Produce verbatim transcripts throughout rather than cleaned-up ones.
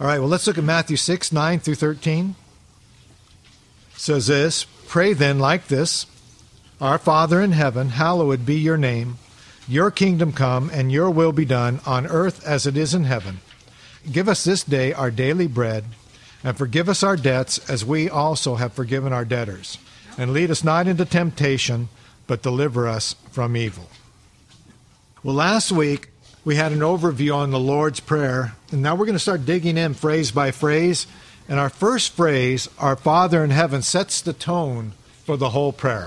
All right, well, let's look at Matthew six, nine through thirteen. It says this, "Pray then like this, Our Father in heaven, hallowed be your name. Your kingdom come, and your will be done on earth as it is in heaven. Give us this day our daily bread, and forgive us our debts as we also have forgiven our debtors. And lead us not into temptation, but deliver us from evil." Well, last week we had an overview on the Lord's Prayer, and now we're going to start digging in phrase by phrase. And our first phrase, "Our Father in heaven," sets the tone for the whole prayer.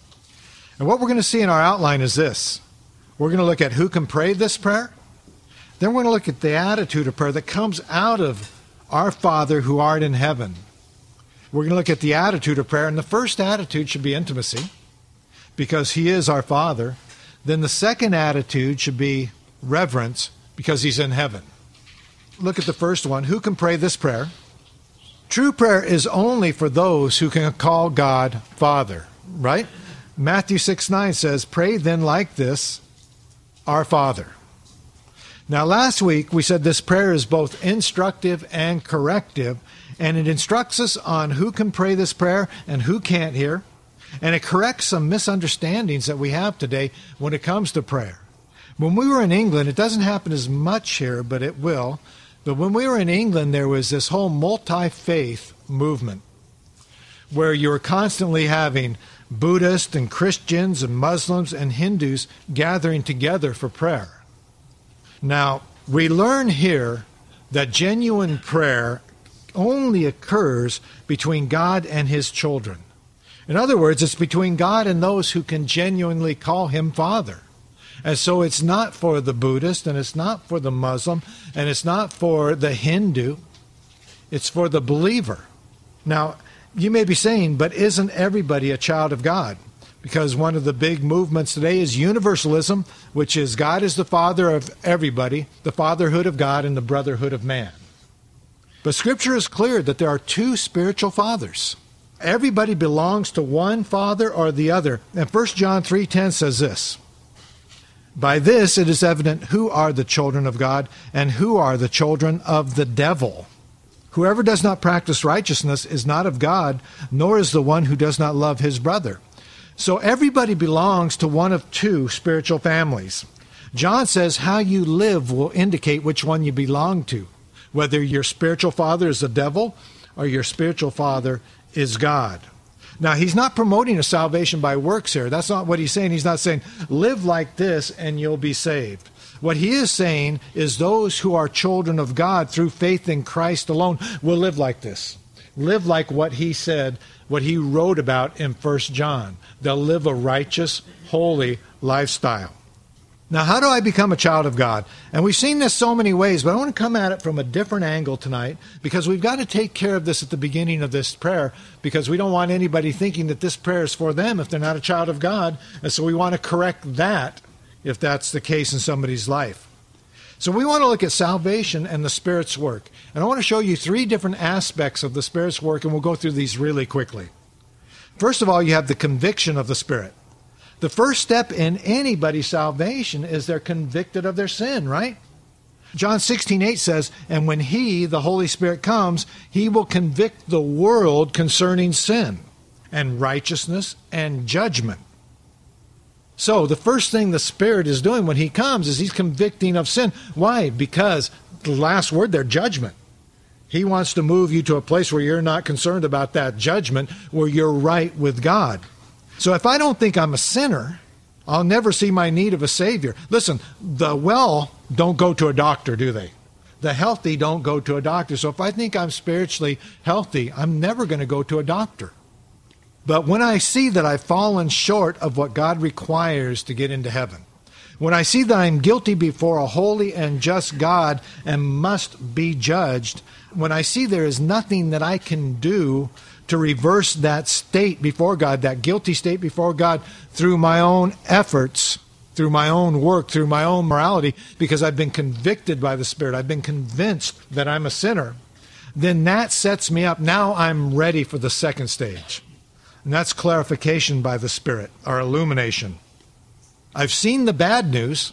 And what we're going to see in our outline is this. We're going to look at who can pray this prayer. Then we're going to look at the attitude of prayer that comes out of "Our Father who art in heaven." We're going to look at the attitude of prayer, and the first attitude should be intimacy, because He is our Father. Then the second attitude should be reverence, because He's in heaven. Look at the first one. Who can pray this prayer? True prayer is only for those who can call God Father, right? Matthew six, nine says, "Pray then like this, Our Father." Now, last week we said this prayer is both instructive and corrective, and it instructs us on who can pray this prayer and who can't here, and it corrects some misunderstandings that we have today when it comes to prayer. When we were in England, it doesn't happen as much here, but it will. But when we were in England, there was this whole multi-faith movement where you were constantly having Buddhists and Christians and Muslims and Hindus gathering together for prayer. Now, we learn here that genuine prayer only occurs between God and His children. In other words, it's between God and those who can genuinely call Him Father. And so it's not for the Buddhist, and it's not for the Muslim, and it's not for the Hindu. It's for the believer. Now, you may be saying, but isn't everybody a child of God? Because one of the big movements today is universalism, which is God is the Father of everybody, the fatherhood of God and the brotherhood of man. But Scripture is clear that there are two spiritual fathers. Everybody belongs to one father or the other. And First John three ten says this, "By this it is evident who are the children of God and who are the children of the devil. Whoever does not practice righteousness is not of God, nor is the one who does not love his brother." So everybody belongs to one of two spiritual families. John says how you live will indicate which one you belong to, whether your spiritual father is the devil or your spiritual father is God. Now, he's not promoting a salvation by works here. That's not what he's saying. He's not saying, live like this and you'll be saved. What he is saying is those who are children of God through faith in Christ alone will live like this. Live like what he said, what he wrote about in First John. They'll live a righteous, holy lifestyle. Now, how do I become a child of God? And we've seen this so many ways, but I want to come at it from a different angle tonight, because we've got to take care of this at the beginning of this prayer, because we don't want anybody thinking that this prayer is for them if they're not a child of God. And so we want to correct that if that's the case in somebody's life. So we want to look at salvation and the Spirit's work. And I want to show you three different aspects of the Spirit's work, and we'll go through these really quickly. First of all, you have the conviction of the Spirit. The first step in anybody's salvation is they're convicted of their sin, right? John sixteen eight says, "And when He, the Holy Spirit, comes, He will convict the world concerning sin and righteousness and judgment." So the first thing the Spirit is doing when He comes is He's convicting of sin. Why? Because the last word there, judgment. He wants to move you to a place where you're not concerned about that judgment, where you're right with God. So if I don't think I'm a sinner, I'll never see my need of a Savior. Listen, the well don't go to a doctor, do they? The healthy don't go to a doctor. So if I think I'm spiritually healthy, I'm never going to go to a doctor. But when I see that I've fallen short of what God requires to get into heaven, when I see that I'm guilty before a holy and just God and must be judged, when I see there is nothing that I can do to reverse that state before God, that guilty state before God, through my own efforts, through my own work, through my own morality, because I've been convicted by the Spirit, I've been convinced that I'm a sinner, then that sets me up. Now I'm ready for the second stage. And that's clarification by the Spirit, or illumination. I've seen the bad news.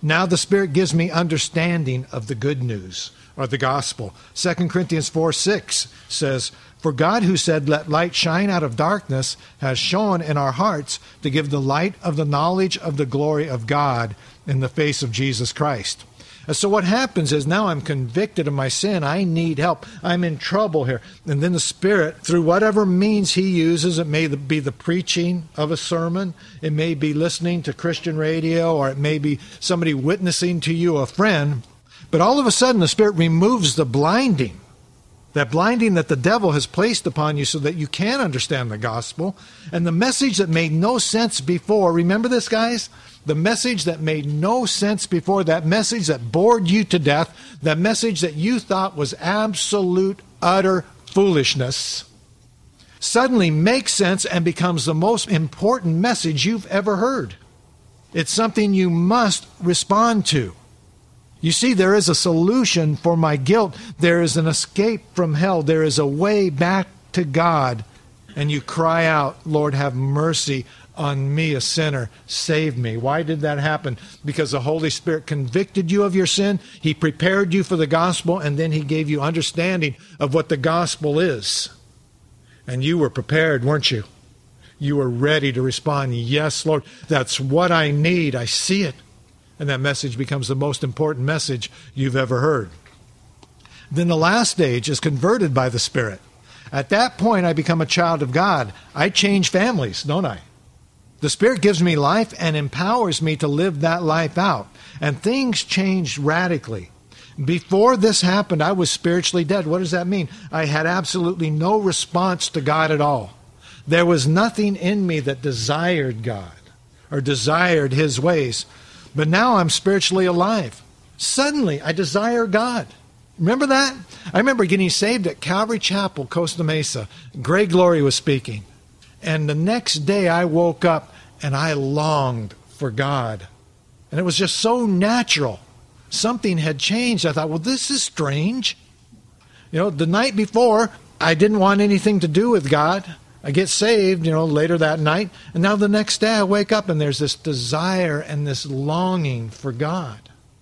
Now the Spirit gives me understanding of the good news, or the gospel. Second Corinthians four six says, "For God who said, 'Let light shine out of darkness,' has shone in our hearts to give the light of the knowledge of the glory of God in the face of Jesus Christ." And so what happens is now I'm convicted of my sin. I need help. I'm in trouble here. And then the Spirit, through whatever means He uses, it may be the preaching of a sermon, it may be listening to Christian radio, or it may be somebody witnessing to you, a friend. But all of a sudden the Spirit removes the blinding, that blinding that the devil has placed upon you so that you can understand the gospel. And the message that made no sense before, remember this, guys? The message that made no sense before, that message that bored you to death, that message that you thought was absolute, utter foolishness, suddenly makes sense and becomes the most important message you've ever heard. It's something you must respond to. You see, there is a solution for my guilt. There is an escape from hell. There is a way back to God. And you cry out, "Lord, have mercy on me, a sinner. Save me." Why did that happen? Because the Holy Spirit convicted you of your sin. He prepared you for the gospel, and then He gave you understanding of what the gospel is. And you were prepared, weren't you? You were ready to respond, "Yes, Lord, that's what I need. I see it." And that message becomes the most important message you've ever heard. Then the last stage is converted by the Spirit. At that point, I become a child of God. I change families, don't I? The Spirit gives me life and empowers me to live that life out. And things changed radically. Before this happened, I was spiritually dead. What does that mean? I had absolutely no response to God at all. There was nothing in me that desired God or desired His ways. But now I'm spiritually alive. Suddenly, I desire God. Remember that? I remember getting saved at Calvary Chapel, Costa Mesa. Greg Laurie was speaking. And the next day I woke up and I longed for God. And it was just so natural. Something had changed. I thought, well, this is strange. You know, the night before, I didn't want anything to do with God. I get saved, you know, later that night. And now the next day I wake up and there's this desire and this longing for God.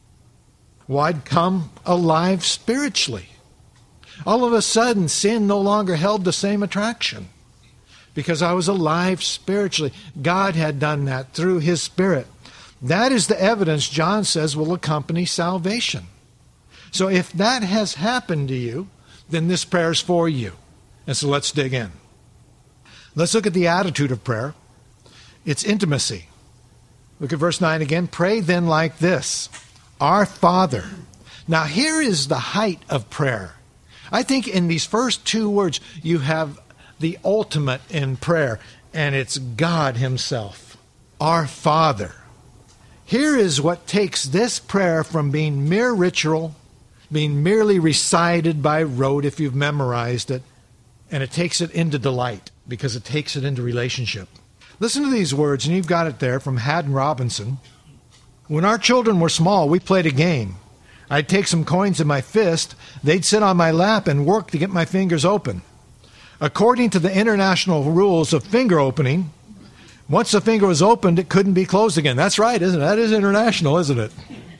Well, I'd come alive spiritually. All of a sudden, sin no longer held the same attraction because I was alive spiritually. God had done that through His Spirit. That is the evidence John says will accompany salvation. So if that has happened to you, then this prayer is for you. And so let's dig in. Let's look at the attitude of prayer. It's intimacy. Look at verse nine again. "Pray then like this, Our Father." Now here is the height of prayer. I think in these first two words you have the ultimate in prayer, and it's God Himself. Our Father. Here is what takes this prayer from being mere ritual, being merely recited by rote if you've memorized it, and it takes it into delight because it takes it into relationship. Listen to these words, and you've got it there from Haddon Robinson. "When our children were small, we played a game. I'd take some coins in my fist, they'd sit on my lap and work to get my fingers open. According to the international rules of finger opening, once the finger was opened, it couldn't be closed again." That's right, isn't it? That is international, isn't it?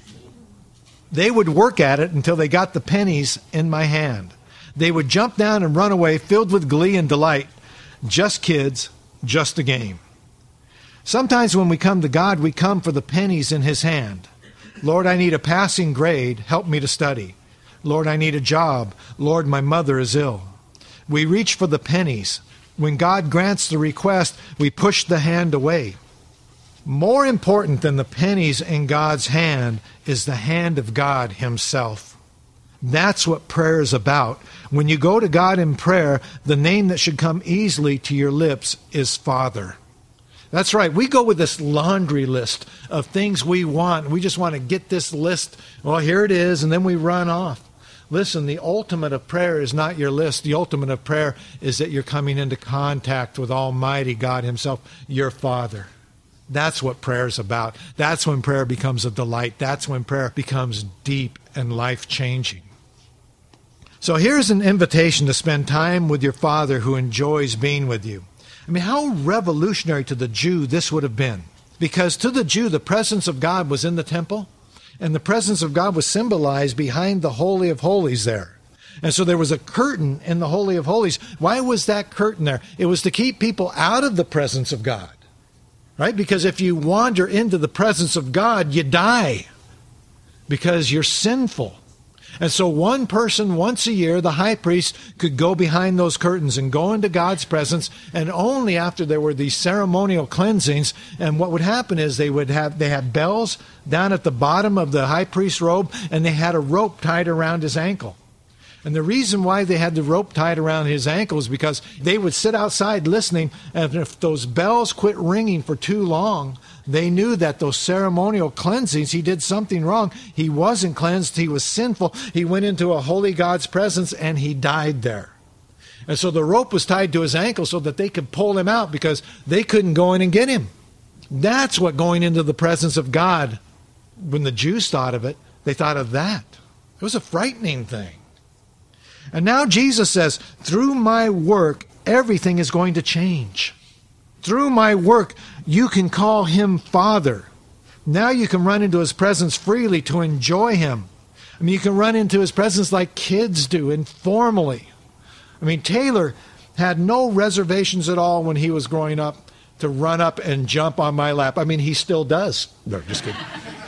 "They would work at it until they got the pennies in my hand. They would jump down and run away filled with glee and delight. Just kids, just a game. Sometimes when we come to God, we come for the pennies in His hand. Lord, I need a passing grade. Help me to study. Lord, I need a job. Lord, my mother is ill. We reach for the pennies. When God grants the request, we push the hand away. More important than the pennies in God's hand is the hand of God Himself. That's what prayer is about. When you go to God in prayer, the name that should come easily to your lips is Father. That's right. We go with this laundry list of things we want. We just want to get this list. Well, here it is, and then we run off. Listen, the ultimate of prayer is not your list. The ultimate of prayer is that you're coming into contact with Almighty God Himself, your Father. That's what prayer is about. That's when prayer becomes a delight. That's when prayer becomes deep and life-changing. So here's an invitation to spend time with your Father who enjoys being with you. I mean, how revolutionary to the Jew this would have been. Because to the Jew, the presence of God was in the temple. And the presence of God was symbolized behind the Holy of Holies there. And so there was a curtain in the Holy of Holies. Why was that curtain there? It was to keep people out of the presence of God. Right? Because if you wander into the presence of God, you die. Because you're sinful. And so one person once a year, the high priest, could go behind those curtains and go into God's presence, and only after there were these ceremonial cleansings. And what would happen is they would have they had bells down at the bottom of the high priest's robe, and they had a rope tied around his ankle. And the reason why they had the rope tied around his ankle is because they would sit outside listening, and if those bells quit ringing for too long, they knew that those ceremonial cleansings, he did something wrong. He wasn't cleansed. He was sinful. He went into a holy God's presence, and he died there. And so the rope was tied to his ankle so that they could pull him out, because they couldn't go in and get him. That's what going into the presence of God, when the Jews thought of it, they thought of that. It was a frightening thing. And now Jesus says, through my work, everything is going to change. Through my work, you can call him Father. Now you can run into his presence freely to enjoy him. I mean, you can run into his presence like kids do, informally. I mean, Taylor had no reservations at all when he was growing up to run up and jump on my lap. I mean, he still does. No, just kidding.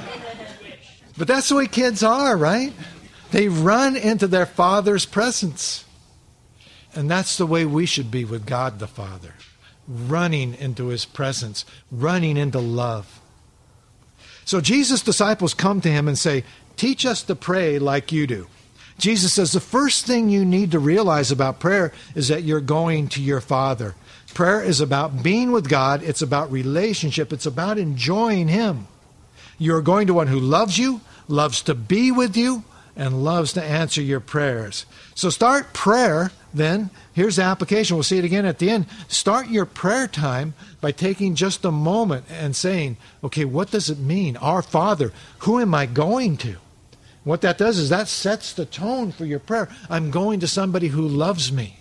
But that's the way kids are, right? They run into their Father's presence. And that's the way we should be with God the Father. Running into his presence, running into love. So Jesus' disciples come to him and say, teach us to pray like you do. Jesus says the first thing you need to realize about prayer is that you're going to your Father. Prayer is about being with God. It's about relationship. It's about enjoying him. You're going to one who loves you, loves to be with you, and loves to answer your prayers. So start prayer then. Here's the application. We'll see it again at the end. Start your prayer time by taking just a moment and saying, okay, what does it mean? Our Father, who am I going to? What that does is that sets the tone for your prayer. I'm going to somebody who loves me.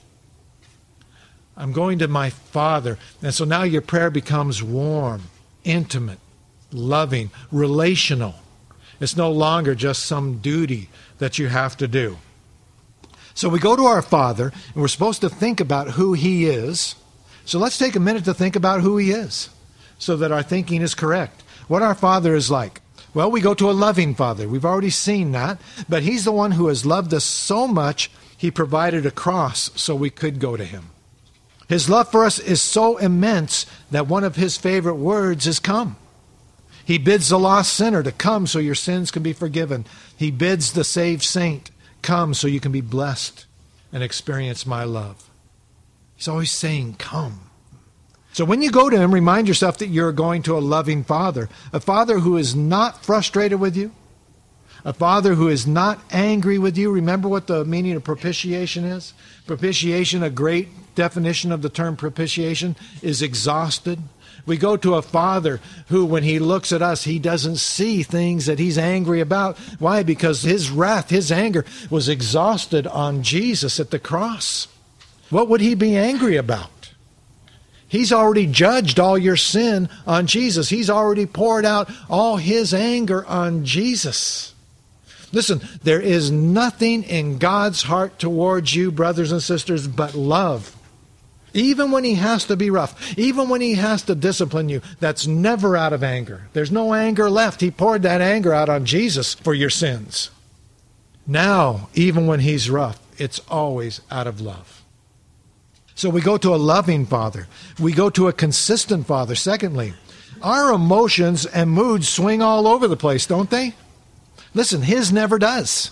I'm going to my Father. And so now your prayer becomes warm, intimate, loving, relational. It's no longer just some duty that you have to do. So we go to our Father, and we're supposed to think about who he is. So let's take a minute to think about who he is, so that our thinking is correct. What our Father is like. Well, we go to a loving Father. We've already seen that. But he's the one who has loved us so much, he provided a cross so we could go to him. His love for us is so immense that one of his favorite words is come. He bids the lost sinner to come so your sins can be forgiven. He bids the saved saint, come so you can be blessed and experience my love. He's always saying, come. So when you go to him, remind yourself that you're going to a loving Father. A Father who is not frustrated with you. A Father who is not angry with you. Remember what the meaning of propitiation is? Propitiation, a great definition of the term propitiation, is exhausted. We go to a Father who, when he looks at us, he doesn't see things that he's angry about. Why? Because his wrath, his anger was exhausted on Jesus at the cross. What would he be angry about? He's already judged all your sin on Jesus. He's already poured out all his anger on Jesus. Listen, there is nothing in God's heart towards you, brothers and sisters, but love. Even when he has to be rough, even when he has to discipline you, that's never out of anger. There's no anger left. He poured that anger out on Jesus for your sins. Now, even when he's rough, it's always out of love. So we go to a loving Father. We go to a consistent Father. Secondly, our emotions and moods swing all over the place, don't they? Listen, his never does.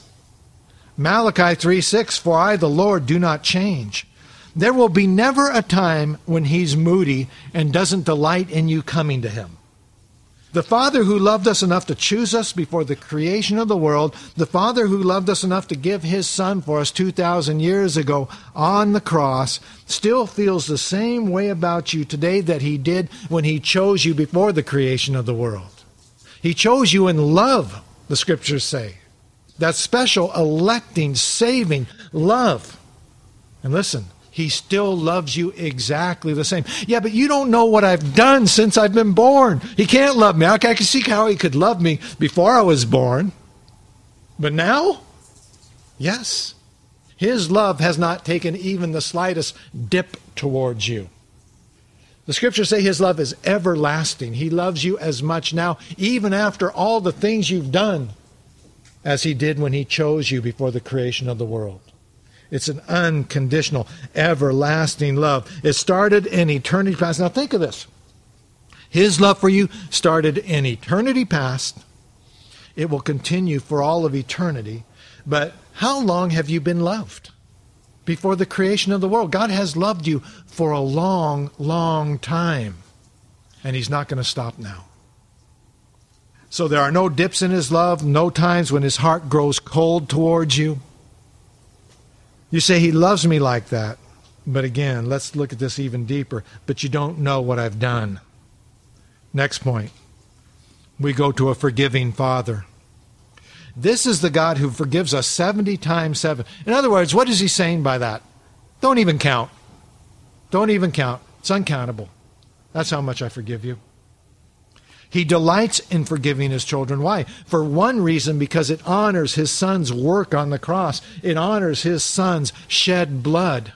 Malachi three six, for I, the Lord, do not change. There will be never a time when he's moody and doesn't delight in you coming to him. The Father who loved us enough to choose us before the creation of the world, the Father who loved us enough to give his Son for us two thousand years ago on the cross, still feels the same way about you today that he did when he chose you before the creation of the world. He chose you in love, the Scriptures say. That special, electing, saving love. And listen, He still loves you exactly the same. Yeah, but you don't know what I've done since I've been born. He can't love me. I can see how he could love me before I was born. But now, yes, his love has not taken even the slightest dip towards you. The scriptures say his love is everlasting. He loves you as much now, even after all the things you've done, as he did when he chose you before the creation of the world. It's an unconditional, everlasting love. It started in eternity past. Now think of this. His love for you started in eternity past. It will continue for all of eternity. But how long have you been loved? Before the creation of the world. God has loved you for a long, long time. And he's not going to stop now. So there are no dips in his love, no times when his heart grows cold towards you. You say, he loves me like that. But again, let's look at this even deeper. But you don't know what I've done. Next point. We go to a forgiving Father. This is the God who forgives us seventy times seven. In other words, what is he saying by that? Don't even count. Don't even count. It's uncountable. That's how much I forgive you. He delights in forgiving his children. Why? For one reason, because it honors his son's work on the cross. It honors his son's shed blood.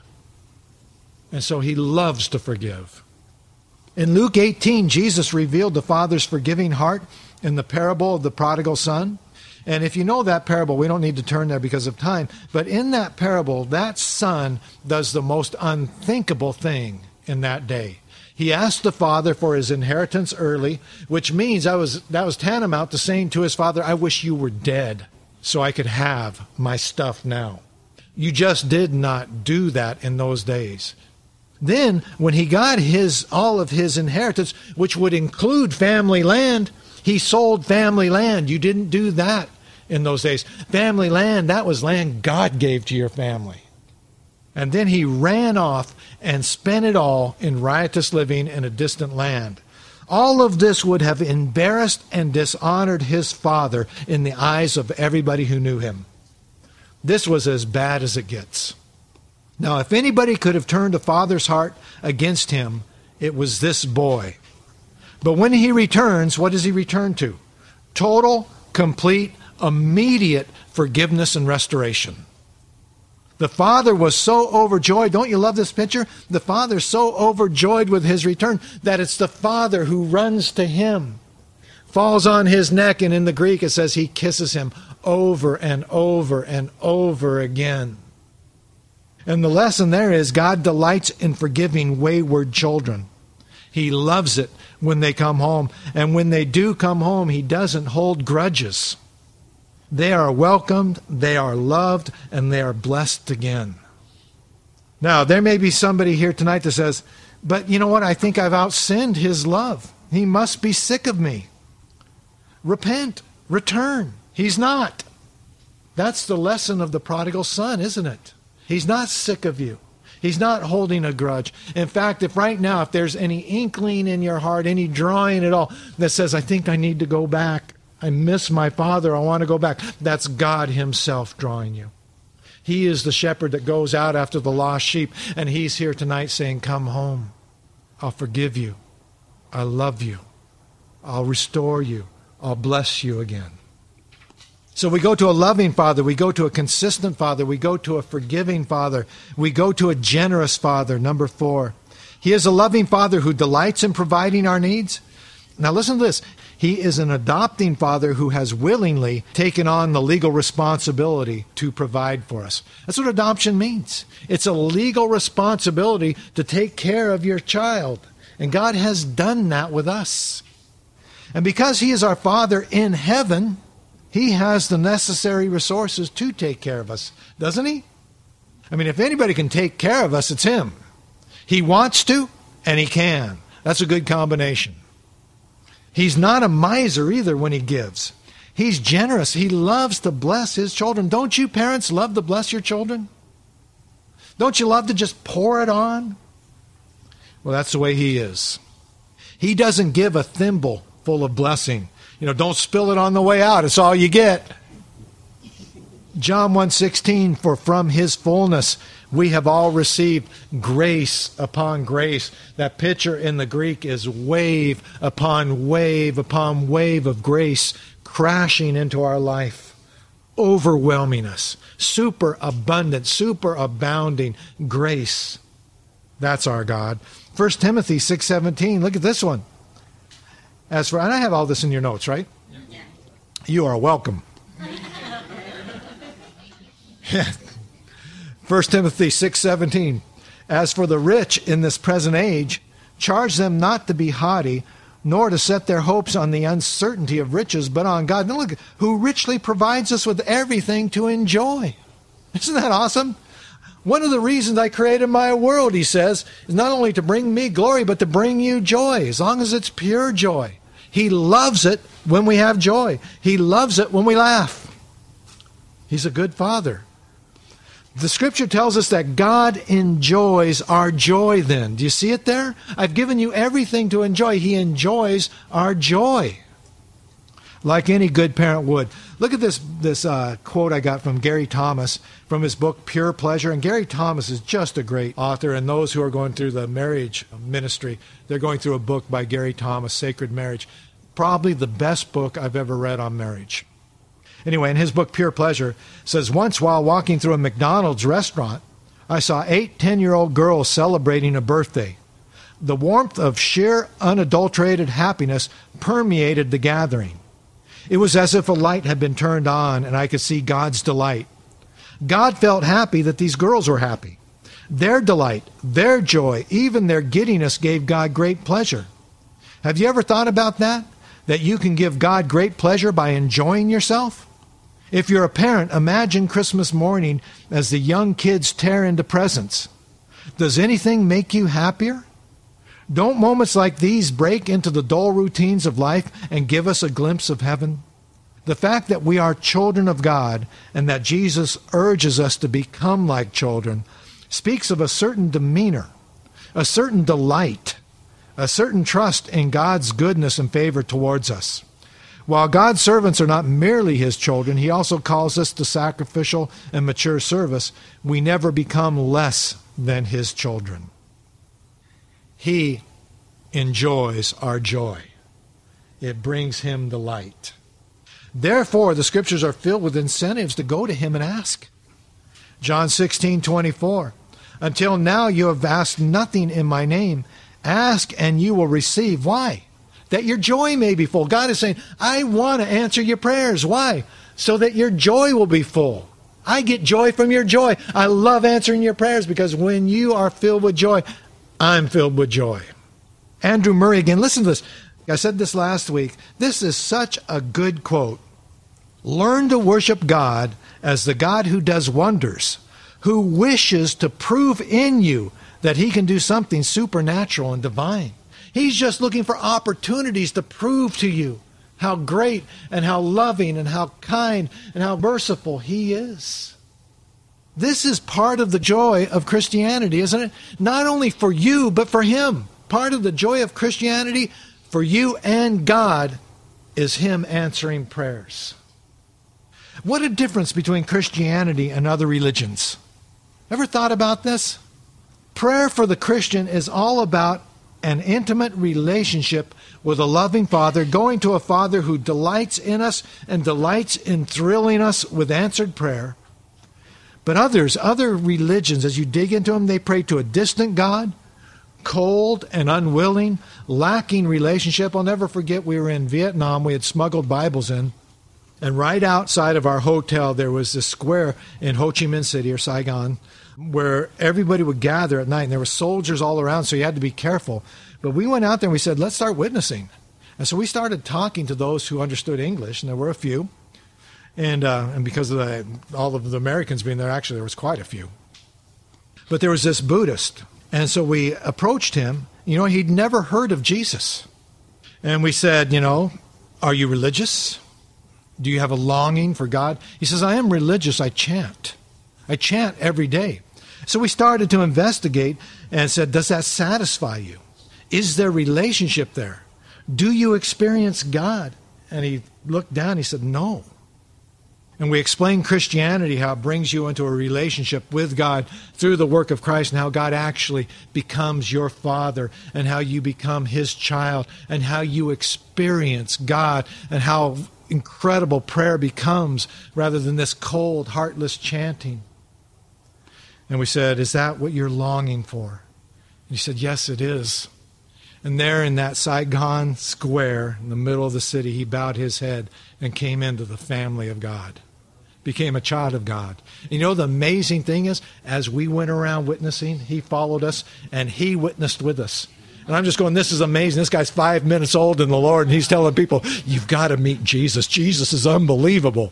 And so he loves to forgive. In Luke eighteen, Jesus revealed the Father's forgiving heart in the parable of the prodigal son. And if you know that parable, we don't need to turn there because of time. But in that parable, that son does the most unthinkable thing in that day. He asked the father for his inheritance early, which means I was that was tantamount to saying to his father, I wish you were dead so I could have my stuff now. You just did not do that in those days. Then, when he got his all of his inheritance, which would include family land, he sold family land. You didn't do that in those days. Family land, that was land God gave to your family. And then he ran off and spent it all in riotous living in a distant land. All of this would have embarrassed and dishonored his father in the eyes of everybody who knew him. This was as bad as it gets. Now, if anybody could have turned a father's heart against him, it was this boy. But when he returns, what does he return to? Total, complete, immediate forgiveness and restoration. The father was so overjoyed. Don't you love this picture? The father's so overjoyed with his return that it's the father who runs to him, falls on his neck, and in the Greek it says he kisses him over and over and over again. And the lesson there is God delights in forgiving wayward children. He loves it when they come home. And when they do come home, he doesn't hold grudges. They are welcomed, they are loved, and they are blessed again. Now, there may be somebody here tonight that says, but you know what? I think I've outsinned his love. He must be sick of me. Repent. Return. He's not. That's the lesson of the prodigal son, isn't it? He's not sick of you. He's not holding a grudge. In fact, if right now, if there's any inkling in your heart, any drawing at all that says, I think I need to go back. I miss my father. I want to go back. That's God himself drawing you. He is the shepherd that goes out after the lost sheep. And he's here tonight saying, come home. I'll forgive you. I love you. I'll restore you. I'll bless you again. So we go to a loving Father. We go to a consistent Father. We go to a forgiving Father. We go to a generous Father. Number four. He is a loving Father who delights in providing our needs. Now listen to this. He is an adopting Father who has willingly taken on the legal responsibility to provide for us. That's what adoption means. It's a legal responsibility to take care of your child. And God has done that with us. And because he is our Father in heaven, he has the necessary resources to take care of us, doesn't he? I mean, if anybody can take care of us, it's him. He wants to, and he can. That's a good combination. He's not a miser either when he gives. He's generous. He loves to bless his children. Don't you parents love to bless your children? Don't you love to just pour it on? Well, that's the way he is. He doesn't give a thimble full of blessing. You know, don't spill it on the way out. It's all you get. John one sixteen, for from his fullness we have all received grace upon grace. That picture in the Greek is wave upon wave upon wave of grace crashing into our life, overwhelming us. Super abundant, super abounding grace. That's our God. First Timothy six seventeen, look at this one. As for, and I have all this in your notes, right? Yeah. You are welcome. First Timothy six seventeen, as for the rich in this present age, charge them not to be haughty, nor to set their hopes on the uncertainty of riches, but on God. Now look, who richly provides us with everything to enjoy. Isn't that awesome? One of the reasons I created my world, he says, is not only to bring me glory, but to bring you joy, as long as it's pure joy. He loves it when we have joy. He loves it when we laugh. He's a good father. The scripture tells us that God enjoys our joy then. Do you see it there? I've given you everything to enjoy. He enjoys our joy, like any good parent would. Look at this, this uh, quote I got from Gary Thomas from his book, Pure Pleasure. And Gary Thomas is just a great author. And those who are going through the marriage ministry, they're going through a book by Gary Thomas, Sacred Marriage. Probably the best book I've ever read on marriage. Anyway, in his book, Pure Pleasure, says, once while walking through a McDonald's restaurant, I saw eight ten-year-old girls celebrating a birthday. The warmth of sheer, unadulterated happiness permeated the gathering. It was as if a light had been turned on and I could see God's delight. God felt happy that these girls were happy. Their delight, their joy, even their giddiness gave God great pleasure. Have you ever thought about that? That you can give God great pleasure by enjoying yourself? If you're a parent, imagine Christmas morning as the young kids tear into presents. Does anything make you happier? Don't moments like these break into the dull routines of life and give us a glimpse of heaven? The fact that we are children of God and that Jesus urges us to become like children speaks of a certain demeanor, a certain delight, a certain trust in God's goodness and favor towards us. While God's servants are not merely his children, he also calls us to sacrificial and mature service. We never become less than his children. He enjoys our joy. It brings him delight. Therefore, the scriptures are filled with incentives to go to him and ask. John sixteen twenty-four, until now you have asked nothing in my name. Ask and you will receive. Why? That your joy may be full. God is saying, I want to answer your prayers. Why? So that your joy will be full. I get joy from your joy. I love answering your prayers because when you are filled with joy, I'm filled with joy. Andrew Murray again, listen to this. I said this last week. This is such a good quote. Learn to worship God as the God who does wonders, who wishes to prove in you that he can do something supernatural and divine. He's just looking for opportunities to prove to you how great and how loving and how kind and how merciful he is. This is part of the joy of Christianity, isn't it? Not only for you, but for him. Part of the joy of Christianity for you and God is him answering prayers. What a difference between Christianity and other religions. Ever thought about this? Prayer for the Christian is all about an intimate relationship with a loving Father, going to a Father who delights in us and delights in thrilling us with answered prayer. But others, other religions, as you dig into them, they pray to a distant God, cold and unwilling, lacking relationship. I'll never forget, we were in Vietnam. We had smuggled Bibles in. And right outside of our hotel, there was this square in Ho Chi Minh City or Saigon where everybody would gather at night. And there were soldiers all around, so you had to be careful. But we went out there and we said, let's start witnessing. And so we started talking to those who understood English, and there were a few. And uh, and because of the, all of the Americans being there, actually there was quite a few. But there was this Buddhist. And so we approached him. You know, he'd never heard of Jesus. And we said, you know, are you religious? Do you have a longing for God? He says, I am religious. I chant. I chant every day. So we started to investigate and said, does that satisfy you? Is there relationship there? Do you experience God? And he looked down. He said, no. And we explain Christianity, how it brings you into a relationship with God through the work of Christ, and how God actually becomes your Father, and how you become His child, and how you experience God, and how incredible prayer becomes rather than this cold, heartless chanting. And we said, is that what you're longing for? And he said, yes, it is. And there in that Saigon square in the middle of the city, he bowed his head and came into the family of God, became a child of God. You know, the amazing thing is, as we went around witnessing, he followed us and he witnessed with us. And I'm just going, this is amazing. This guy's five minutes old in the Lord, and he's telling people, you've got to meet Jesus. Jesus is unbelievable.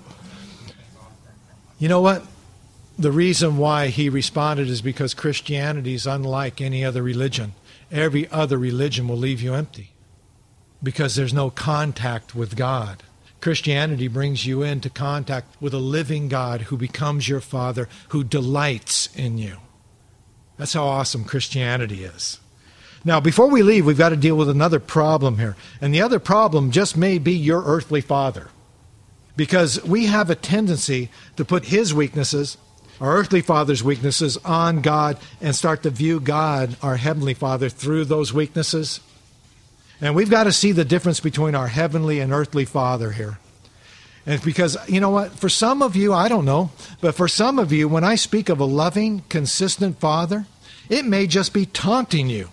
You know what? The reason why he responded is because Christianity is unlike any other religion. Every other religion will leave you empty because there's no contact with God. Christianity brings you into contact with a living God who becomes your Father, who delights in you. That's how awesome Christianity is. Now, before we leave, we've got to deal with another problem here. And the other problem just may be your earthly father. Because we have a tendency to put his weaknesses, our earthly father's weaknesses, on God and start to view God, our heavenly Father, through those weaknesses. And we've got to see the difference between our heavenly and earthly Father here. And because, you know what, for some of you, I don't know, but for some of you, when I speak of a loving, consistent Father, it may just be taunting you.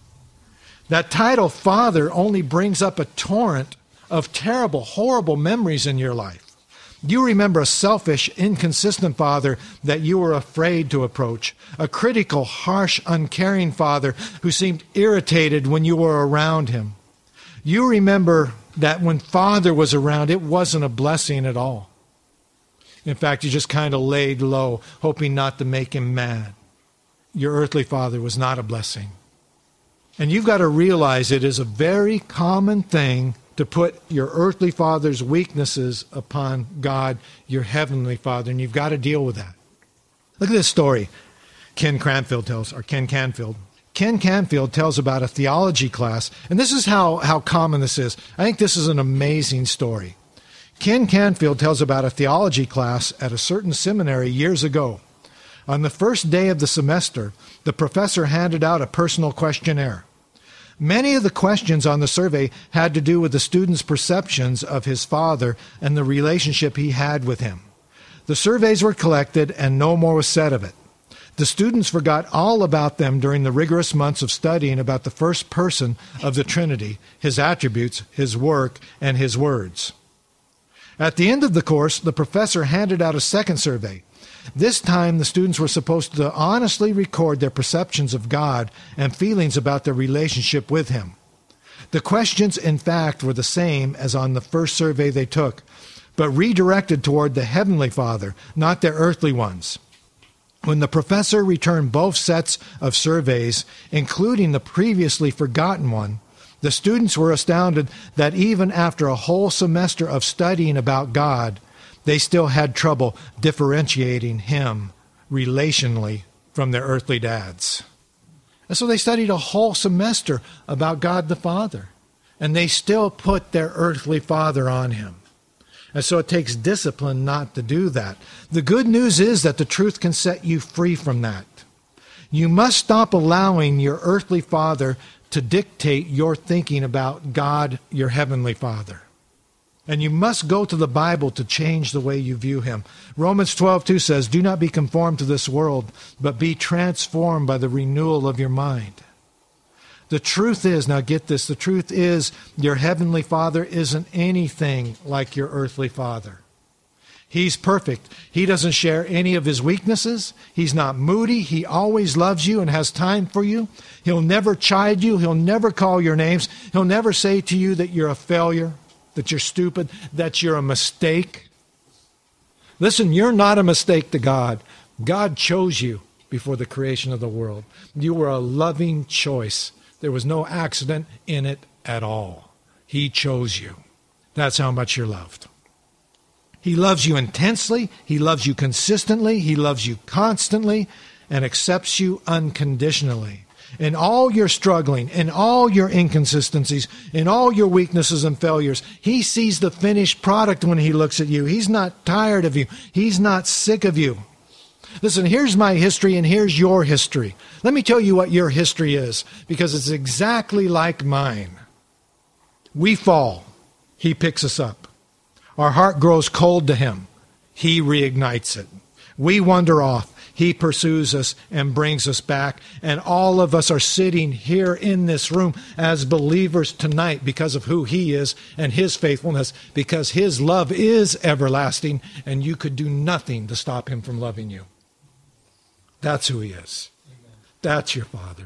That title, Father, only brings up a torrent of terrible, horrible memories in your life. You remember a selfish, inconsistent father that you were afraid to approach, a critical, harsh, uncaring father who seemed irritated when you were around him. You remember that when Father was around, it wasn't a blessing at all. In fact, you just kind of laid low, hoping not to make him mad. Your earthly father was not a blessing. And you've got to realize it is a very common thing to put your earthly father's weaknesses upon God, your heavenly Father, and you've got to deal with that. Look at this story Ken Cranfield tells, or Ken Canfield. Ken Canfield tells about a theology class, and this is how, how common this is. I think this is an amazing story. Ken Canfield tells about a theology class at a certain seminary years ago. On the first day of the semester, the professor handed out a personal questionnaire. Many of the questions on the survey had to do with the student's perceptions of his father and the relationship he had with him. The surveys were collected and no more was said of it. The students forgot all about them during the rigorous months of studying about the first person of the Trinity, his attributes, his work, and his words. At the end of the course, the professor handed out a second survey. This time, the students were supposed to honestly record their perceptions of God and feelings about their relationship with Him. The questions, in fact, were the same as on the first survey they took, but redirected toward the Heavenly Father, not their earthly ones. When the professor returned both sets of surveys, including the previously forgotten one, the students were astounded that even after a whole semester of studying about God, they still had trouble differentiating Him relationally from their earthly dads. And so they studied a whole semester about God the Father, and they still put their earthly father on Him. And so it takes discipline not to do that. The good news is that the truth can set you free from that. You must stop allowing your earthly father to dictate your thinking about God, your heavenly Father. And you must go to the Bible to change the way you view Him. Romans twelve two says, "Do not be conformed to this world, but be transformed by the renewal of your mind." The truth is, now get this, the truth is your heavenly Father isn't anything like your earthly father. He's perfect. He doesn't share any of His weaknesses. He's not moody. He always loves you and has time for you. He'll never chide you. He'll never call your names. He'll never say to you that you're a failure, that you're stupid, that you're a mistake. Listen, you're not a mistake to God. God chose you before the creation of the world. You were a loving choice. There was no accident in it at all. He chose you. That's how much you're loved. He loves you intensely. He loves you consistently. He loves you constantly and accepts you unconditionally. In all your struggling, in all your inconsistencies, in all your weaknesses and failures, He sees the finished product when He looks at you. He's not tired of you. He's not sick of you. Listen, here's my history and here's your history. Let me tell you what your history is, because it's exactly like mine. We fall. He picks us up. Our heart grows cold to Him. He reignites it. We wander off. He pursues us and brings us back. And all of us are sitting here in this room as believers tonight because of who He is and His faithfulness, because His love is everlasting, and you could do nothing to stop Him from loving you. That's who He is. Amen. That's your Father.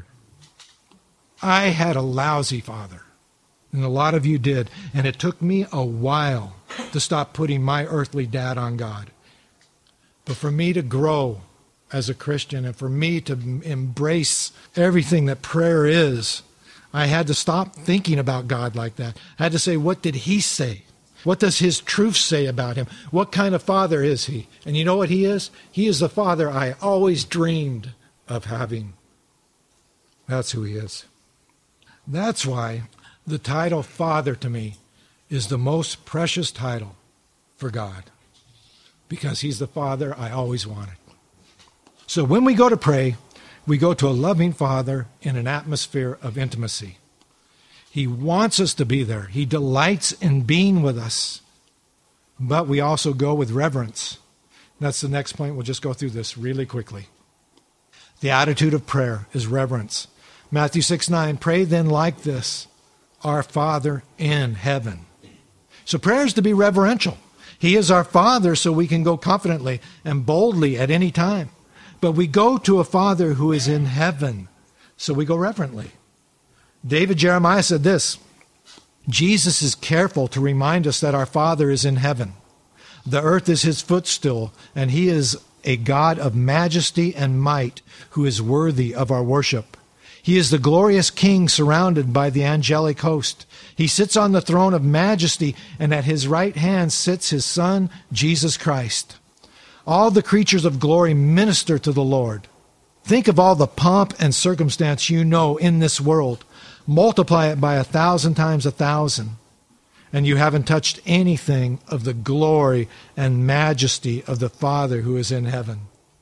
I had a lousy father, and a lot of you did, and it took me a while to stop putting my earthly dad on God. But for me to grow as a Christian and for me to embrace everything that prayer is, I had to stop thinking about God like that. I had to say, what did He say? What does His truth say about Him? What kind of Father is He? And you know what He is? He is the Father I always dreamed of having. That's who He is. That's why the title Father to me is the most precious title for God, because He's the Father I always wanted. So when we go to pray, we go to a loving Father in an atmosphere of intimacy. He wants us to be there. He delights in being with us. But we also go with reverence. That's the next point. We'll just go through this really quickly. The attitude of prayer is reverence. Matthew six nine, pray then like this, our Father in heaven. So prayer is to be reverential. He is our Father, so we can go confidently and boldly at any time. But we go to a Father who is in heaven, so we go reverently. David Jeremiah said this, Jesus is careful to remind us that our Father is in heaven. The earth is His footstool, and He is a God of majesty and might who is worthy of our worship. He is the glorious King surrounded by the angelic host. He sits on the throne of majesty, and at His right hand sits His Son, Jesus Christ. All the creatures of glory minister to the Lord. Think of all the pomp and circumstance you know in this world. Multiply it by a thousand times a thousand, and you haven't touched anything of the glory and majesty of the Father who is in heaven.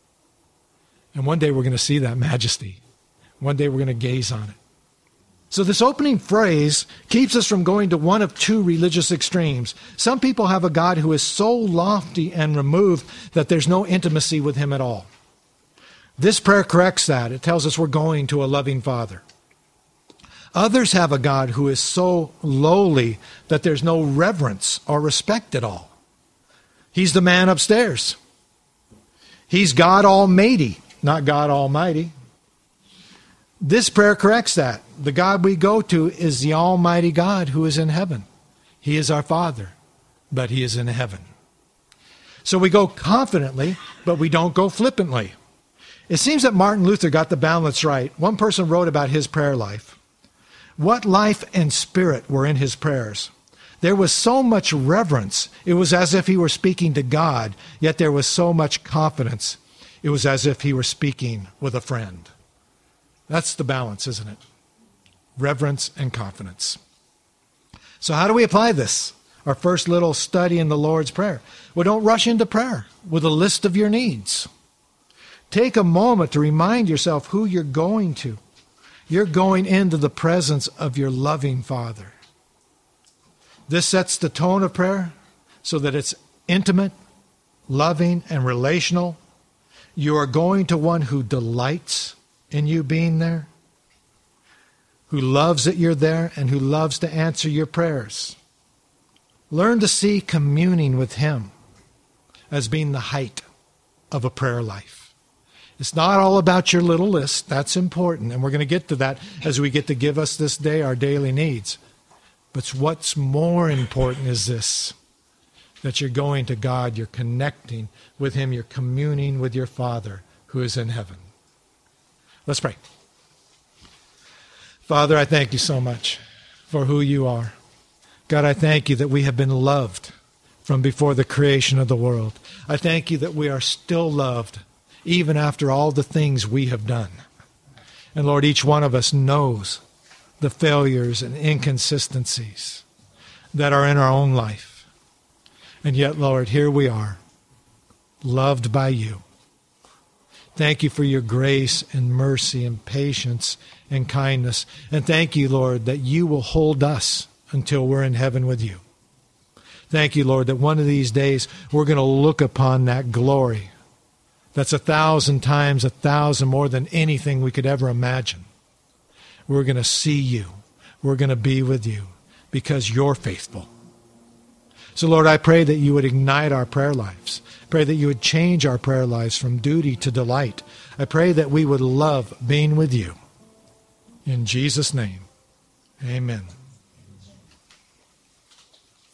And one day we're going to see that majesty. One day we're going to gaze on it. So this opening phrase keeps us from going to one of two religious extremes. Some people have a God who is so lofty and removed that there's no intimacy with Him at all. This prayer corrects that. It tells us we're going to a loving Father. Others have a God who is so lowly that there's no reverence or respect at all. He's the man upstairs. He's God Almighty, not God Almighty. This prayer corrects that. The God we go to is the Almighty God who is in heaven. He is our Father, but He is in heaven. So we go confidently, but we don't go flippantly. It seems that Martin Luther got the balance right. One person wrote about his prayer life. What life and spirit were in his prayers. There was so much reverence. It was as if he were speaking to God, yet there was so much confidence. It was as if he were speaking with a friend. That's the balance, isn't it? Reverence and confidence. So how do we apply this? Our first little study in the Lord's Prayer. Well, don't rush into prayer with a list of your needs. Take a moment to remind yourself who you're going to. You're going into the presence of your loving Father. This sets the tone of prayer so that it's intimate, loving, and relational. You are going to one who delights in you being there, who loves that you're there, and who loves to answer your prayers. Learn to see communing with Him as being the height of a prayer life. It's not all about your little list. That's important, and we're going to get to that as we get to give us this day our daily needs. But what's more important is this, that you're going to God, you're connecting with Him, you're communing with your Father who is in heaven. Let's pray. Father, I thank You so much for who You are. God, I thank You that we have been loved from before the creation of the world. I thank You that we are still loved even after all the things we have done. And Lord, each one of us knows the failures and inconsistencies that are in our own life. And yet, Lord, here we are, loved by you. Thank you for your grace and mercy and patience and kindness. And thank you, Lord, that you will hold us until we're in heaven with you. Thank you, Lord, that one of these days we're going to look upon that glory that's a thousand times a thousand more than anything we could ever imagine. We're going to see you. We're going to be with you because you're faithful. So, Lord, I pray that you would ignite our prayer lives. Pray that you would change our prayer lives from duty to delight. I pray that we would love being with you. In Jesus' name, amen.